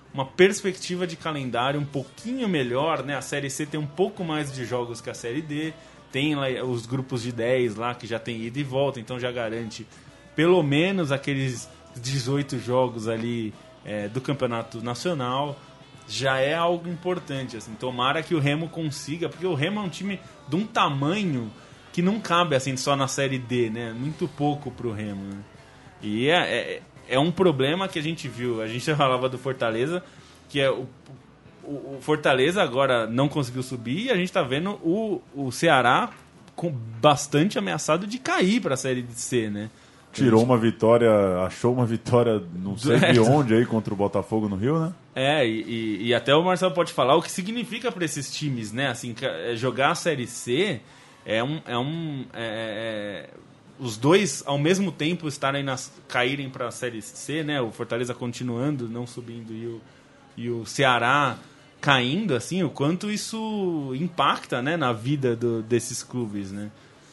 uma perspectiva de calendário um pouquinho melhor, né? A Série C tem um pouco mais de jogos que a Série D, tem lá os grupos de dez lá que já tem ida e volta, então já garante pelo menos aqueles dezoito jogos ali é, do Campeonato Nacional. Já é algo importante, assim. Tomara que o Remo consiga, porque o Remo é um time de um tamanho que não cabe assim só na Série D, né? Muito pouco pro Remo, né? E é, é, é um problema que a gente viu. A gente já falava do Fortaleza, que é o, o, o Fortaleza agora não conseguiu subir, e a gente tá vendo o, o Ceará com bastante ameaçado de cair pra Série C, né? Tirou uma vitória, achou uma vitória não sei de onde aí contra o Botafogo no Rio, né? É, e, e, e até o Marcelo pode falar o que significa para esses times, né? Assim, jogar a Série C é um... É um é, é, os dois, ao mesmo tempo, estarem nas, caírem para a Série C, né? O Fortaleza continuando, não subindo, e o, e o Ceará caindo, assim, o quanto isso impacta, né, na vida do, desses clubes, né?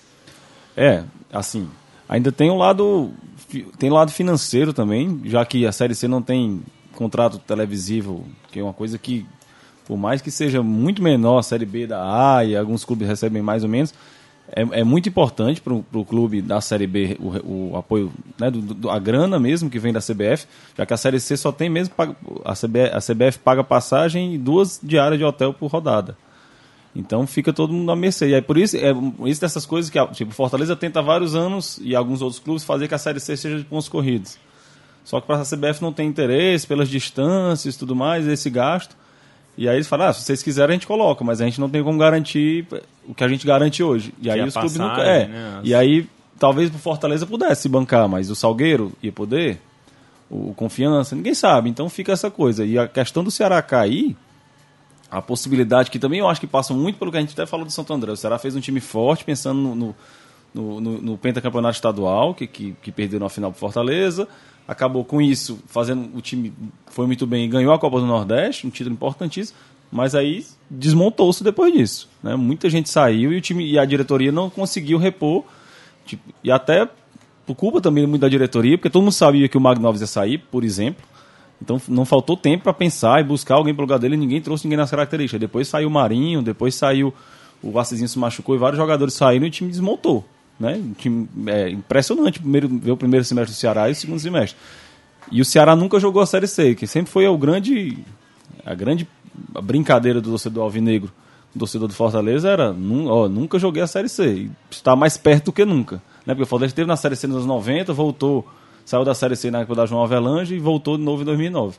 É, assim... Ainda tem um lado, tem lado financeiro também, já que a Série C não tem contrato televisivo, que é uma coisa que, por mais que seja muito menor a Série B da A e alguns clubes recebem mais ou menos, é, é muito importante para o clube da Série B o, o apoio, né, do, do, a grana mesmo que vem da C B F, já que a Série C só tem mesmo, a C B F, a C B F paga passagem e duas diárias de hotel por rodada. Então fica todo mundo à mercê. E aí por isso, é isso dessas coisas que tipo, Fortaleza tenta há vários anos e alguns outros clubes fazer que a Série C seja de pontos corridos. Só que para a C B F não tem interesse pelas distâncias e tudo mais, esse gasto. E aí eles falam, ah, se vocês quiserem a gente coloca, mas a gente não tem como garantir o que a gente garante hoje. E aí que os é clubes passagem, nunca... É. Né? E aí talvez o Fortaleza pudesse bancar, mas o Salgueiro ia poder, o Confiança, ninguém sabe. Então fica essa coisa. E a questão do Ceará cair... A possibilidade que também eu acho que passa muito pelo que a gente até falou do Santo André. O Ceará fez um time forte, pensando no, no, no, no, no pentacampeonato estadual, que, que, que perdeu na final para Fortaleza. Acabou com isso, fazendo o time foi muito bem e ganhou a Copa do Nordeste, um título importantíssimo, mas aí desmontou-se depois disso. Né? Muita gente saiu e, o time, e a diretoria não conseguiu repor. Tipo, e até por culpa também muito da diretoria, porque todo mundo sabia que o Magno Alves ia sair, por exemplo. Então não faltou tempo para pensar e buscar alguém pro lugar dele, ninguém trouxe ninguém nas características. Depois saiu o Marinho, depois saiu o Vacizinho, se machucou e vários jogadores saíram e o time desmontou. Né? Um time, é impressionante primeiro, ver o primeiro semestre do Ceará e o segundo semestre. E o Ceará nunca jogou a Série C, que sempre foi o grande, a grande brincadeira do torcedor alvinegro. O torcedor do Fortaleza era, num, ó, nunca joguei a Série C. E está mais perto do que nunca. Né? Porque o Fortaleza esteve na Série C nos anos noventa, voltou... Saiu da Série C na época da João Avelange e voltou de novo em dois mil e nove.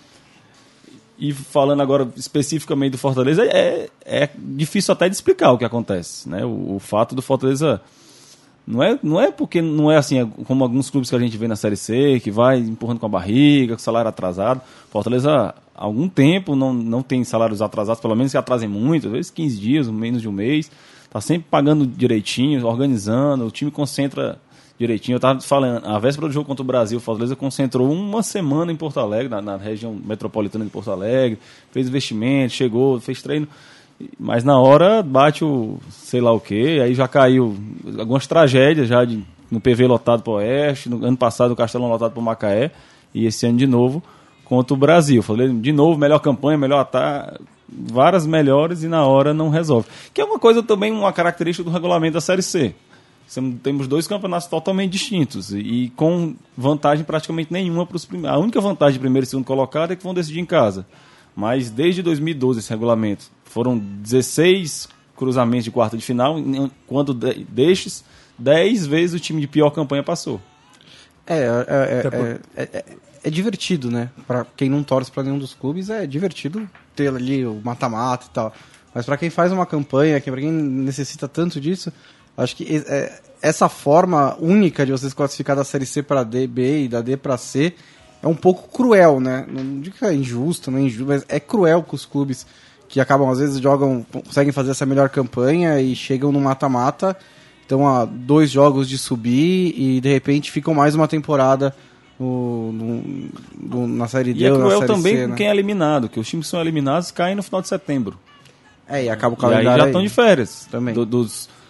E falando agora especificamente do Fortaleza, é, é difícil até de explicar o que acontece. Né? O, o fato do Fortaleza... Não é, não é porque não é assim como alguns clubes que a gente vê na Série C, que vai empurrando com a barriga, com salário atrasado. Fortaleza, há algum tempo, não, não tem salários atrasados, pelo menos que atrasem muito, às vezes quinze dias, menos de um mês. Está sempre pagando direitinho, organizando, o time concentra... direitinho, eu estava falando, a véspera do jogo contra o Brasil, o Fortaleza concentrou uma semana em Porto Alegre, na, na região metropolitana de Porto Alegre, fez investimento, chegou, fez treino, mas na hora bate o sei lá o que, aí já caiu algumas tragédias já de, no P V lotado para o Oeste, no ano passado o Castelão lotado para o Macaé, e esse ano de novo contra o Brasil. Falei, de novo, melhor campanha, melhor ataque, várias melhores e na hora não resolve. Que é uma coisa também, uma característica do regulamento da Série C. Temos dois campeonatos totalmente distintos e com vantagem praticamente nenhuma para os primeiros. A única vantagem de primeiro e segundo colocado é que vão decidir em casa. Mas desde dois mil e doze esse regulamento foram dezesseis cruzamentos de quarta de final, quando destes, dez vezes o time de pior campanha passou. É, é, é, é, é, é divertido, né? Para quem não torce para nenhum dos clubes, é divertido ter ali o mata-mata e tal. Mas para quem faz uma campanha, para quem necessita tanto disso... Acho que é, essa forma única de você se classificar da Série C para D, B e da D para C é um pouco cruel, né? Não digo que é injusto, não é injusto, mas é cruel com os clubes que acabam, às vezes, jogam, conseguem fazer essa melhor campanha e chegam no mata-mata, estão a dois jogos de subir e, de repente, ficam mais uma temporada no, no, no, na Série D e ou na Série C. E é cruel também com né? quem é eliminado, que os times que são eliminados caem no final de setembro. É, e acaba o calendário. E aí já estão de férias. Também. Do, dos...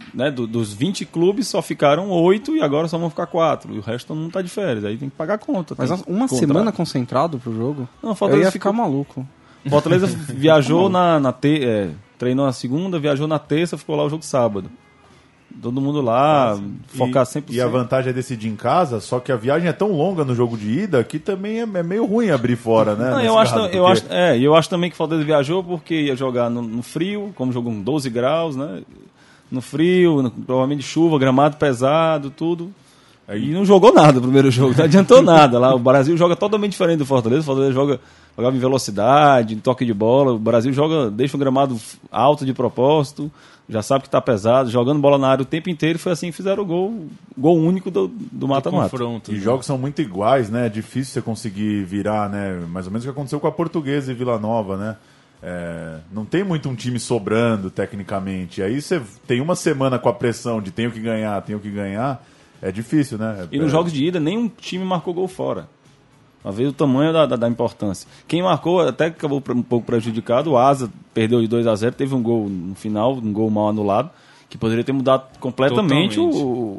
né, do, dos vinte clubes só ficaram oito e agora só vão ficar quatro. E o resto não tá de férias. Aí tem que pagar a conta. Mas uma contrato. semana concentrado pro jogo? Não, Fortaleza eu ia ficar ficou... maluco. Fortaleza viajou na, na te... é, treinou na segunda, viajou na terça, ficou lá o jogo sábado. Todo mundo lá, Nossa. focar cem por cento. E a vantagem é decidir em casa, só que a viagem é tão longa no jogo de ida que também é, é meio ruim abrir fora, né? Não, eu acho, caso, porque... eu acho, é, eu acho também que o Fortaleza viajou porque ia jogar no, no frio, como jogou com doze graus, né? No frio, no, provavelmente chuva, gramado pesado, tudo. Aí... E não jogou nada no primeiro jogo, não adiantou nada. Lá, o Brasil joga totalmente diferente do Fortaleza. O Fortaleza joga, jogava em velocidade, em toque de bola. O Brasil joga, deixa o gramado alto de propósito. Já sabe que está pesado, jogando bola na área o tempo inteiro, foi assim que fizeram o gol, gol único do, do mata-mata. E né? Jogos são muito iguais, né? É difícil você conseguir virar, né? Mais ou menos o que aconteceu com a Portuguesa e Vila Nova, né? É, não tem muito um time sobrando, tecnicamente. Aí você tem uma semana com a pressão de tenho que ganhar, tenho que ganhar, é difícil, né? E nos é... jogos de ida, nenhum time marcou gol fora. Uma vez o tamanho da, da, da importância. Quem marcou até que acabou um pouco prejudicado, o Asa perdeu de dois a zero, teve um gol no final, um gol mal anulado, que poderia ter mudado completamente o, o...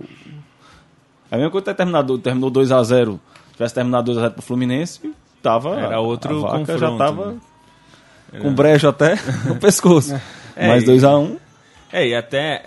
A mesma coisa ter terminado, terminou dois a zero, tivesse terminado dois a zero pro Fluminense, tava, era outro a vaca confronto, já tava né? com brejo até no pescoço. É, mas dois a um... É, e até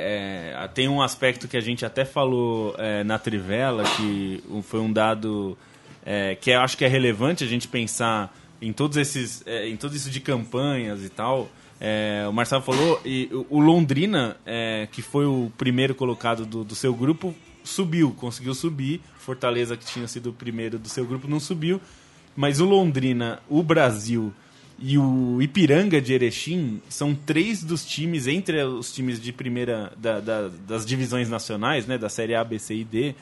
é, é, tem um aspecto que a gente até falou é, na Trivela, que foi um dado... É, que eu acho que é relevante a gente pensar em todos esses, é, em tudo isso de campanhas e tal. É, o Marcelo falou, e o Londrina, é, que foi o primeiro colocado do, do seu grupo, subiu, conseguiu subir. Fortaleza, que tinha sido o primeiro do seu grupo, não subiu. Mas o Londrina, o Brasil e o Ipiranga de Erechim são três dos times, entre os times de primeira da, da, das divisões nacionais, né, da Série A, B, C e D.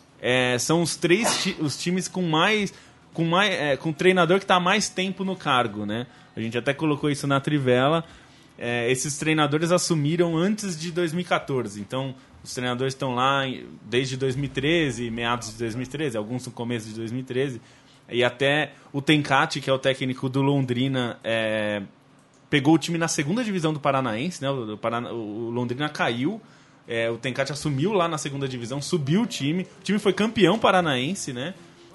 É, são os três ti- os times com mais com mais é, com treinador que está há mais tempo no cargo, né? A gente até colocou isso na Trivela. É, esses treinadores assumiram antes de dois mil e catorze, então os treinadores estão lá desde dois mil e treze, meados de dois mil e treze, alguns no começo de dois mil e treze, e até o Tencati, que é o técnico do Londrina, é, pegou o time na segunda divisão do Paranaense, né? O, Parana, o Londrina caiu. É, o Tencati assumiu lá na segunda divisão, subiu o time. O time foi campeão paranaense, né?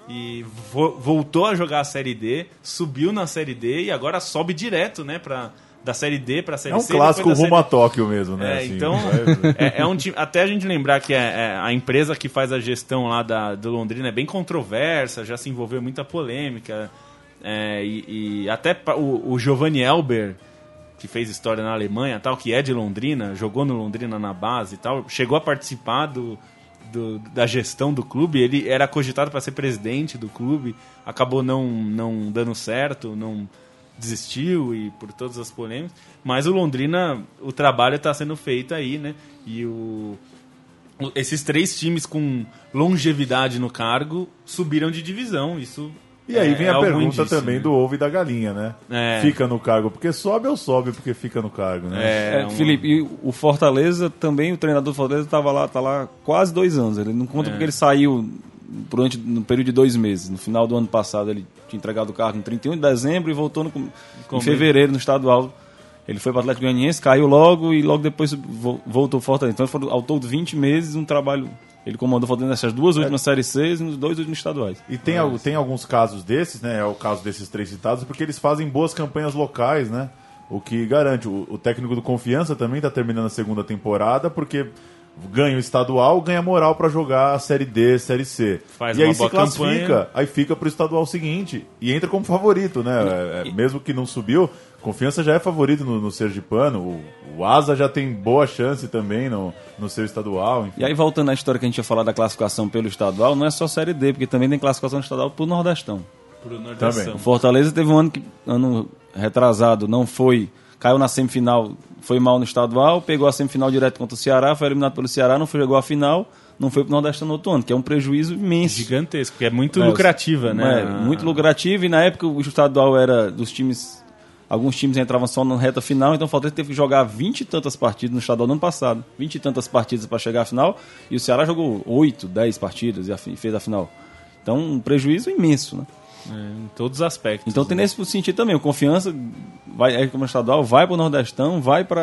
E vo- voltou a jogar a Série D, subiu na Série D e agora sobe direto, né? Pra, da Série D para a Série C. É um C, clássico rumo série... a Tóquio mesmo, né? É, assim, então, é, é um time... Até a gente lembrar que é, é, a empresa que faz a gestão lá da, do Londrina é bem controversa, já se envolveu em muita polêmica. É, e, e até o, o Giovanni Elber, que fez história na Alemanha, tal, que é de Londrina, jogou no Londrina na base e tal, chegou a participar do, do, da gestão do clube, ele era cogitado para ser presidente do clube, acabou não, não dando certo, não desistiu e por todas as polêmicas, mas o Londrina, o trabalho está sendo feito aí, né? E o, esses três times com longevidade no cargo subiram de divisão, isso... E aí vem é, a pergunta indício, também, né, do ovo e da galinha, né? É. Fica no cargo porque sobe ou sobe porque fica no cargo, né? É, é, um... Felipe, e o Fortaleza também, o treinador do Fortaleza estava lá, tá lá quase dois anos. Ele não conta é. porque ele saiu durante, no período de dois meses. No final do ano passado ele tinha entregado o cargo no trinta e um de dezembro e voltou no, em fevereiro no estadual. Ele foi para o Atlético Goianiense, caiu logo e logo depois voltou ao Fortaleza. Então foram ao todo vinte meses, um trabalho... Ele comandou Fortaleza nessas duas últimas é. Séries C e nos dois últimos estaduais. E tem, é. tem alguns casos desses, né? É o caso desses três citados, porque eles fazem boas campanhas locais, né? O que garante. O, o técnico do Confiança também está terminando a segunda temporada, porque ganha o estadual, ganha moral para jogar a Série D, Série C. Faz e uma aí boa se classifica, campanha. Aí fica pro estadual seguinte e entra como favorito, né? É, mesmo que não subiu, Confiança já é favorito no, no Sergipano, o, o Asa já tem boa chance também no, no seu estadual. Enfim. E aí, voltando à história que a gente ia falar da classificação pelo estadual, não é só Série D, porque também tem classificação estadual pro Nordestão. Pro Nordestão. Também. O Fortaleza teve um ano que, ano retrasado, não foi, caiu na semifinal, foi mal no estadual, pegou a semifinal direto contra o Ceará, foi eliminado pelo Ceará, não foi, jogou a final, não foi pro Nordestão no outro ano, que é um prejuízo imenso. Gigantesco, que é muito é, lucrativa, né? É, muito lucrativa, e na época o estadual era dos times... Alguns times entravam só na reta final, então o Fortaleza teve que jogar vinte e tantas partidas no estadual do ano passado. vinte e tantas partidas para chegar à final, e o Ceará jogou oito, dez partidas e fez a final. Então, um prejuízo imenso, né? É, em todos os aspectos. Então, tem nesse sentido também. O Confiança vai, é como estadual, vai para o Nordestão, vai para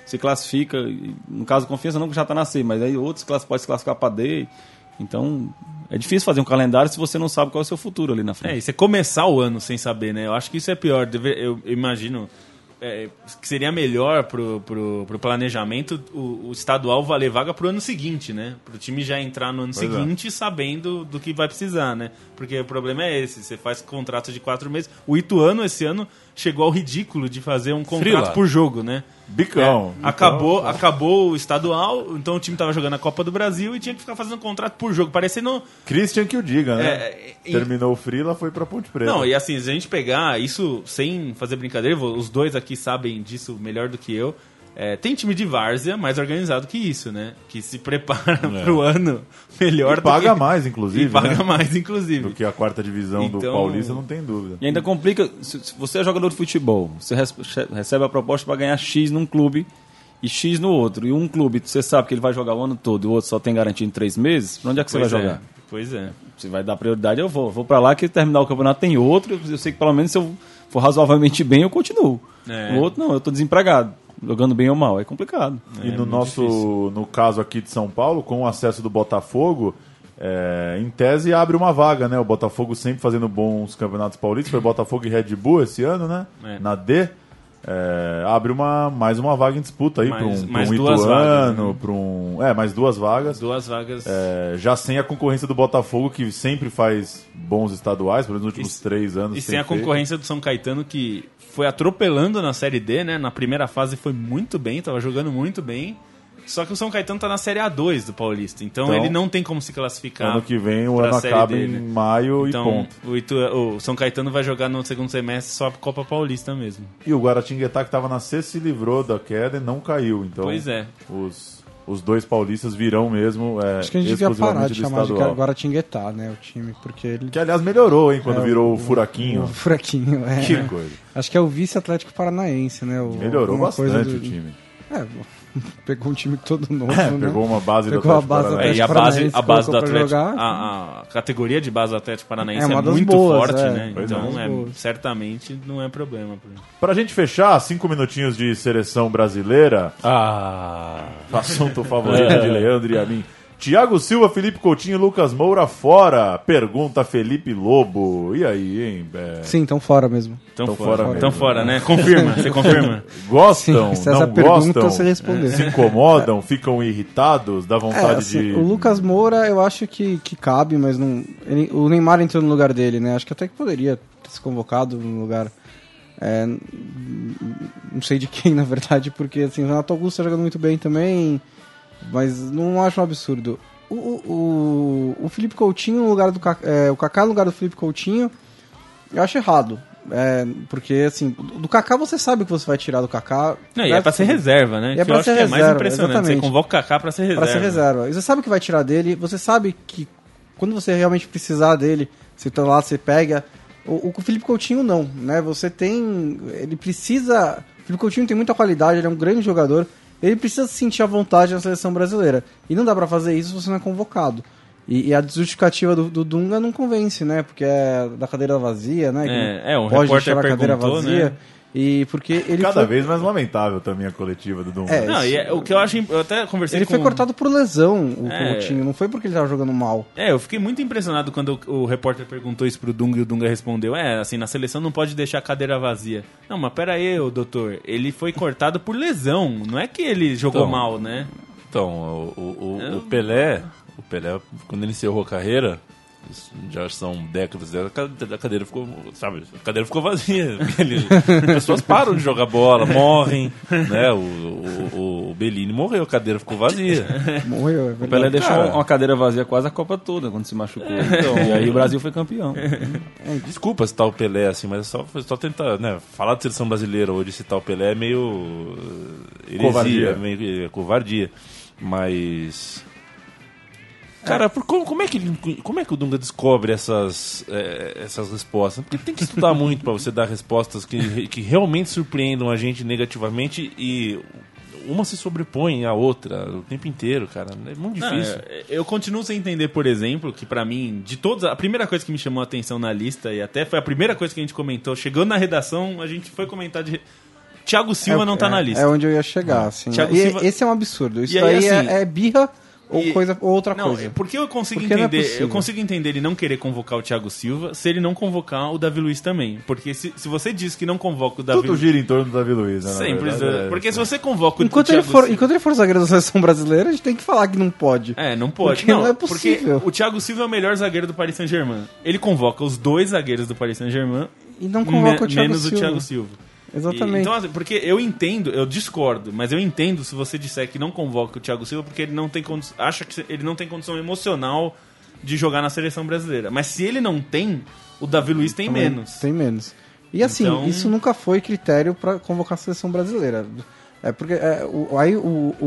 se classifica, no caso Confiança não, que já está na C, mas aí outros podem se classificar para D. Então, é difícil fazer um calendário se você não sabe qual é o seu futuro ali na frente. É, e você começar o ano sem saber, né? Eu acho que isso é pior. Eu imagino é, que seria melhor pro, pro, pro planejamento o, o estadual valer vaga pro ano seguinte, né? Pro time já entrar no ano Pois seguinte sabendo do que vai precisar, né? Porque o problema é esse, você faz contrato de quatro meses. O Ituano, esse ano, chegou ao ridículo de fazer um contrato Frila. por jogo, né? Bicão. É, acabou, acabou o estadual, então o time tava jogando a Copa do Brasil e tinha que ficar fazendo contrato por jogo, parecendo... Christian que o diga, né? É, e- Terminou o Frila, foi pra Ponte Preta. Não, e assim, se a gente pegar isso sem fazer brincadeira, os dois aqui sabem disso melhor do que eu. É, tem time de várzea mais organizado que isso, né? Que se prepara É. pro ano melhor E do paga que... mais, inclusive, E paga né? mais, inclusive. Do que a quarta divisão do Então- Paulista, não tem dúvida. E ainda complica, se se você é jogador de futebol, você res- recebe a proposta para ganhar X num clube e X no outro. E um clube, você sabe que ele vai jogar o ano todo e o outro só tem garantia em três meses, pra onde é que você Pois vai é, jogar? Pois é. Você vai dar prioridade, eu vou. Vou pra lá que terminar o campeonato tem outro, eu sei que pelo menos se eu for razoavelmente bem, eu continuo. É. No outro não, eu tô desempregado, jogando bem ou mal, é complicado. E É no muito nosso, difícil. no caso aqui de São Paulo, com o acesso do Botafogo, é, em tese abre uma vaga, né? O Botafogo sempre fazendo bons campeonatos paulistas, foi Botafogo e Red Bull esse ano, né? É. Na D. É, abre uma, mais uma vaga em disputa aí Mais- para um, pra mais um duas Ituano, vagas, né? para um. É, mais duas vagas. Duas vagas. É, já sem a concorrência do Botafogo, que sempre faz bons estaduais, pelo menos nos últimos E- três anos. E tem sem a feito. concorrência do São Caetano, que foi atropelando na Série D, né? Na primeira fase foi muito bem, tava jogando muito bem. Só que o São Caetano tá na Série A dois do Paulista. Então, Então, ele não tem como se classificar. Ano que vem o pra ano Série acaba D, em né? maio Então, e ponto. o, Itu- o São Caetano vai jogar no segundo semestre só a Copa Paulista mesmo. E o Guaratinguetá, que estava na C, se livrou da queda e não caiu. Então, Pois é. os, os dois paulistas virão mesmo. É, Acho que a gente devia exclusivamente parar de do chamar de estadual. Guaratinguetá, né, o time, porque ele... Que, aliás, melhorou, hein, quando É, virou o furaquinho. O furaquinho, é. Que coisa. Acho que é o vice-atlético paranaense, né? O, Melhorou alguma coisa bastante do- o time. É, pegou um time todo novo, É, né? pegou uma base Pegou do a Atlético base do Paranaense. É, e a base, Paranaense a base do colocou pra Atlético, jogar. a, a categoria de base do Atlético Paranaense É é, uma das muito boas, forte, é. né? Pois é. Então, Uma das é, boas. certamente não é problema. pra- Pra gente fechar, cinco minutinhos de seleção brasileira, Ah. assunto favorito de Leandro e a mim. Thiago Silva, Felipe Coutinho e Lucas Moura fora. Pergunta Felipe Lobo. E aí, hein? É, Sim, então fora mesmo. Tão Tão fora, fora tão mesmo. fora, né? Confirma, você confirma? Gostam? Sim, se não essa pergunta gostam? você responder. Se incomodam? Ficam irritados? Dá É, vontade assim, de... o Lucas Moura eu acho que, que cabe, mas não. ele- o Neymar entrou no lugar dele, né? Acho que até que poderia ter se convocado no lugar. é, não sei de quem, na verdade, porque assim, o Renato Augusto tá jogando muito bem também, mas não acho um absurdo. O, o, o, o Felipe Coutinho no lugar do Kaká, é, o Kaká no lugar do Felipe Coutinho, eu acho errado. É, porque assim, do Kaká você sabe o que você vai tirar do Kaká. Não, e é pra ser reserva, né? E é que pra eu acho ser que é mais reserva, impressionante. exatamente. Você convoca o Kaká pra ser reserva. Pra ser reserva. E você sabe o que vai tirar dele, você sabe que quando você realmente precisar dele, você tá lá, você pega. O, o Felipe Coutinho não, né? Você tem. Ele precisa. O Felipe Coutinho tem muita qualidade, ele é um grande jogador. Ele precisa se sentir à vontade na seleção brasileira. E não dá pra fazer isso se você não é convocado. E, e a justificativa do, do Dunga não convence, né? Porque é da cadeira vazia, né? Que É, é, o pode repórter deixar a cadeira perguntou, vazia. né? E porque ele Cada foi, vez mais lamentável também a coletiva do Dunga. É, Não, e é- o que eu acho. Eu até conversei ele com... foi cortado por lesão, o É. Coutinho. Não foi porque ele tava jogando mal. É, eu fiquei muito impressionado quando o, o repórter perguntou isso pro Dunga e o Dunga respondeu: é, assim, na seleção não pode deixar a cadeira vazia. Não, mas pera aí, ô, doutor, ele foi cortado por lesão, não é que ele jogou Então, mal, né? Então, o, o, o, o Pelé, o Pelé, quando ele encerrou a carreira, isso já são décadas, a cade- a cadeira ficou, sabe, a cadeira ficou vazia. Ele- as pessoas param de jogar bola, morrem, né? O, o, o- o Bellini morreu, a cadeira ficou vazia. Morreu, é O verdade. Pelé deixou cara. uma cadeira vazia quase a Copa toda quando se machucou. Então. E aí o Brasil foi campeão. Desculpa citar o Pelé, assim, mas é só, foi só tentar, né? Falar de seleção brasileira hoje, citar o Pelé é meio uh, heresia, Covardia. é meio é, covardia. Mas... Cara, por, como, como, é que, ele- como é que o Dunga descobre essas, é, essas respostas? Porque tem que estudar muito para você dar respostas que, que realmente surpreendam a gente negativamente e uma se sobrepõe à outra o tempo inteiro, cara. É muito Não, difícil. é, eu continuo sem entender, por exemplo, que pra mim, de todas, a primeira coisa que me chamou a atenção na lista, e até foi a primeira coisa que a gente comentou, chegando na redação, a gente foi comentar de. Thiago Silva é, não tá é, na lista. É onde eu ia chegar, assim. Thiago E Silva... esse é um absurdo. Isso E aí, daí assim, é, é birra ou, e... coisa, ou outra não, coisa. Porque eu consigo porque entender. é eu consigo entender ele não querer convocar o Thiago Silva se ele não convocar o Davi Luiz também. Porque se, se você diz que não convoca o Davi Tudo gira em torno do Davi Luiz, né? Sempre. Verdade, Porque é, se você convoca o enquanto Thiago ele for, Silva... Enquanto ele for zagueiro da seleção brasileira, a gente tem que falar que não pode. É, não pode. Porque não, não é possível. Porque o Thiago Silva é o melhor zagueiro do Paris Saint-Germain. Ele convoca os dois zagueiros do Paris Saint-Germain E não convoca me, o Thiago menos Silva. o Thiago Silva. Exatamente. E, então, assim, porque eu entendo, eu discordo, mas eu entendo se você disser que não convoca o Thiago Silva porque ele não tem condi- acha que ele não tem condição emocional de jogar na seleção brasileira. Mas se ele não tem, o Davi Luiz tem Também menos. Tem menos. E assim, Então- isso nunca foi critério para convocar a seleção brasileira. É porque é, o, aí o,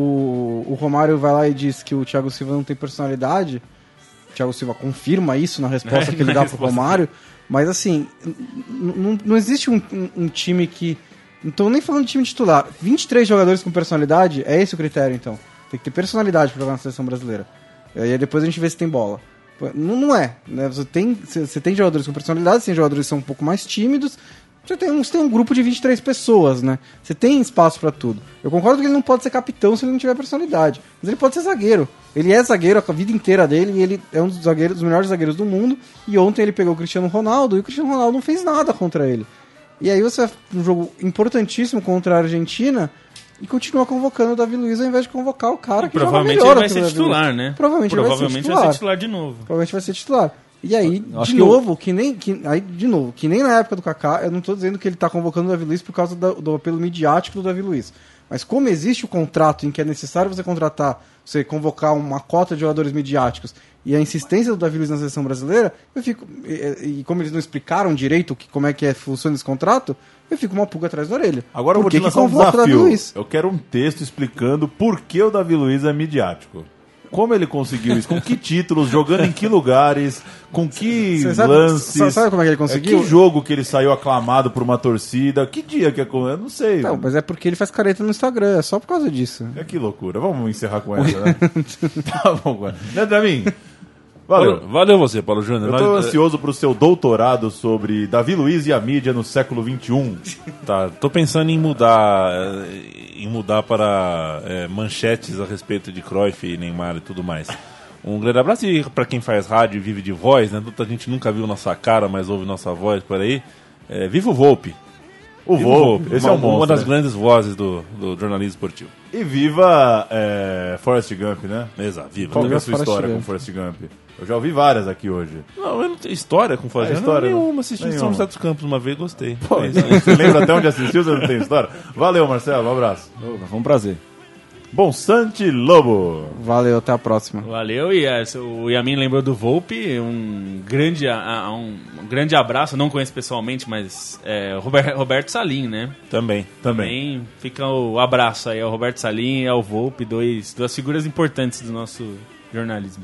o, o Romário vai lá e diz que o Thiago Silva não tem personalidade. O Thiago Silva confirma isso na resposta É, que ele na dá pro resposta. Romário. Mas assim, n- n- não existe um, um- um time que... Não tô nem falando de time titular. vinte e três jogadores com personalidade, é esse o critério então. Tem que ter personalidade para jogar na seleção brasileira. E aí depois a gente vê se tem bola. Não, não é, né? Você tem, você você tem jogadores com personalidade, você tem jogadores que são um pouco mais tímidos. Você tem, um, você tem um grupo de vinte e três pessoas, né? Você tem espaço pra tudo. Eu concordo que ele não pode ser capitão se ele não tiver personalidade. Mas ele pode ser zagueiro. Ele é zagueiro a vida inteira dele e ele é um dos, zagueiros, dos melhores zagueiros do mundo. E ontem ele pegou o Cristiano Ronaldo e o Cristiano Ronaldo não fez nada contra ele. E aí você vai um jogo importantíssimo contra a Argentina e continua convocando o Davi Luiz ao invés de convocar o cara que Provavelmente joga melhor ele vai que o ser Davi titular, Luiz. né? Provavelmente, Provavelmente ele vai ser titular. vai ser titular de novo. Provavelmente vai ser titular. E aí, Eu acho de que novo, que nem. Que, aí, de novo, que nem na época do Kaká, eu não tô dizendo que ele tá convocando o Davi Luiz por causa do, do apelo midiático do Davi Luiz. Mas como existe o contrato em que é necessário você contratar, você convocar uma cota de jogadores midiáticos e a insistência do Davi Luiz na seleção brasileira, eu fico. E, e como eles não explicaram direito que, como é que é, funciona esse contrato, eu fico uma pulga atrás da orelha. Agora eu vou Por que te que lançar um convoca o Davi desafio. Luiz? Eu quero um texto explicando por que o Davi Luiz é midiático. Como ele conseguiu isso? Com que títulos? Jogando em que lugares? Com que Você sabe- lances? sa- sabe como é que ele conseguiu? Que jogo que ele saiu aclamado por uma torcida? Que dia que é? Eu não sei. Não, mas é porque ele faz careta no Instagram, é só por causa disso. É que loucura. Vamos encerrar com essa, né? Tá bom, cara. Né, Dramin? Valeu. Valeu você, Paulo Júnior. Eu tô Vale- ansioso pro seu doutorado sobre Davi Luiz e a mídia no século vinte e um. Tá, tô pensando em mudar, eh, em mudar para eh, manchetes a respeito de Cruyff e Neymar e tudo mais. Um grande abraço e para quem faz rádio e vive de voz, né? Muita gente nunca viu nossa cara, mas ouve nossa voz por aí. É, viva o Volpe. O Viva Volpe, esse uma, é um monstro, uma das né? grandes vozes do, do jornalismo esportivo. E viva é, Forrest Gump, né? Exato, viva. Qual que é a Viva sua Forrest história Gump. com Forrest Gump? Eu já ouvi várias aqui hoje. Não, eu não tenho história com Forrest É, Gump. história, Não, não? nenhuma, assisti Nenhuma. São José dos Campos uma vez, gostei. Pô, É isso aí. você lembra até onde assistiu, você não tem história? Valeu, Marcelo, um abraço. Foi um prazer. Bom Sante Lobo. Valeu, até a próxima. Valeu, e é, o Yamin lembrou do Volpe, um grande, a- a- um, um grande abraço, não conheço pessoalmente, mas é, Robert- Roberto Salim, né? Também. Também. Também fica o abraço aí ao Roberto Salim e ao Volpe, dois, duas figuras importantes do nosso jornalismo.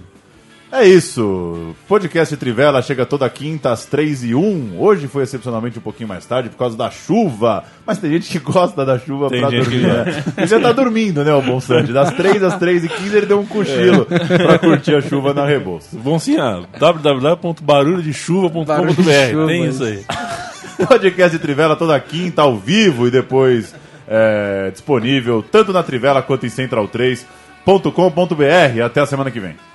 É isso. Podcast Trivela chega toda quinta às três e um. Hoje foi excepcionalmente um pouquinho mais tarde por causa da chuva. Mas tem gente que gosta da chuva Tem pra gente dormir. que Né? Ele já tá dormindo, né, o Bom Sante? Das três às três e quinze ele deu um cochilo pra curtir a chuva na Rebouça. Bom sim, ah, w w w ponto barulho de chuva ponto com ponto b r. Barulho de Tem chuva, isso aí. Podcast Trivela toda quinta ao vivo e depois é, disponível tanto na Trivela quanto em central três ponto com ponto b r. Até a semana que vem.